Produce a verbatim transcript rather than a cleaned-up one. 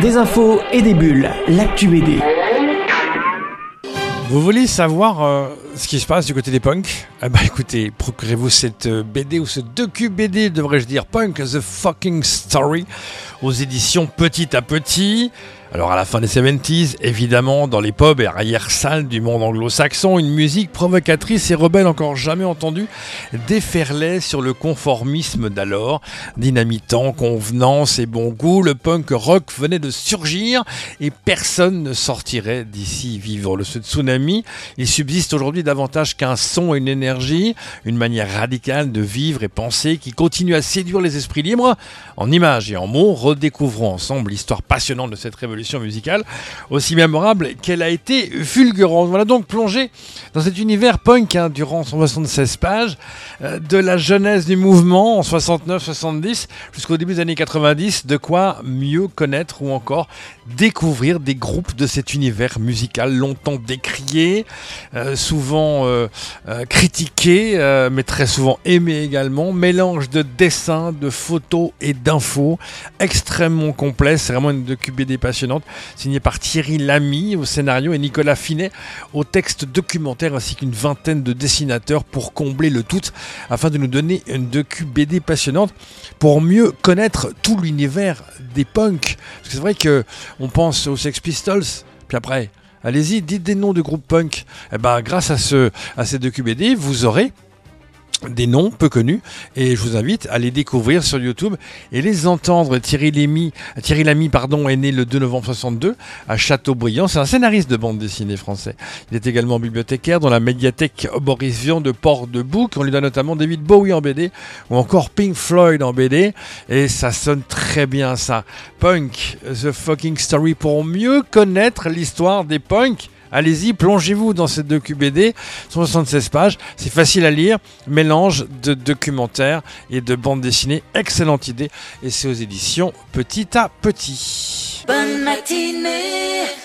Des infos et des bulles, l'actu B D. Vous voulez savoir euh, ce qui se passe du côté des punks ? Eh ben écoutez, procurez-vous cette euh, B D ou ce docu-B D, devrais-je dire, Punk The Fucking Story, aux éditions Petit à Petit. Alors à la fin des soixante-dix, évidemment, dans les pubs et arrière-salles du monde anglo-saxon, une musique provocatrice et rebelle encore jamais entendue déferlait sur le conformisme d'alors. Dynamitant convenance et bon goût, le punk rock venait de surgir et personne ne sortirait d'ici vivre. Le tsunami, il subsiste aujourd'hui davantage qu'un son et une énergie, une manière radicale de vivre et penser qui continue à séduire les esprits libres. En images et en mots, redécouvrons ensemble l'histoire passionnante de cette révolution musicale, aussi mémorable qu'elle a été fulgurante. Voilà donc plongé dans cet univers punk hein, durant cent soixante-seize pages, euh, de la jeunesse du mouvement en soixante-neuf soixante-dix jusqu'au début des années quatre-vingt-dix, de quoi mieux connaître ou encore découvrir des groupes de cet univers musical longtemps décrié, euh, souvent euh, euh, critiqué, euh, mais très souvent aimé également. Mélange de dessins, de photos et d'infos, extrêmement complet. C'est vraiment une docu-B D passionnante, signée par Thierry Lamy au scénario et Nicolas Finet au texte documentaire, ainsi qu'une vingtaine de dessinateurs pour combler le tout, afin de nous donner une docu-B D passionnante pour mieux connaître tout l'univers des punks. Parce que c'est vrai que on pense aux Sex Pistols, puis après, allez-y, dites des noms de groupes punk. Et ben, grâce à ce, à ces docu-B D, vous aurez des noms peu connus et je vous invite à les découvrir sur YouTube et les entendre. Thierry Lamy, Thierry Lamy pardon, est né le deux novembre soixante-deux à Châteaubriand. C'est un scénariste de bande dessinée français. Il est également bibliothécaire dans la médiathèque Boris Vian de Port-de-Bouc. On lui donne notamment David Bowie en B D ou encore Pink Floyd en B D et ça sonne très bien ça. Punk The Fucking Story, pour mieux connaître l'histoire des punks. Allez-y, plongez-vous dans cette docu-B D, soixante-seize pages, c'est facile à lire, mélange de documentaires et de bande dessinée, excellente idée, et c'est aux éditions Petit à Petit. Bonne matinée.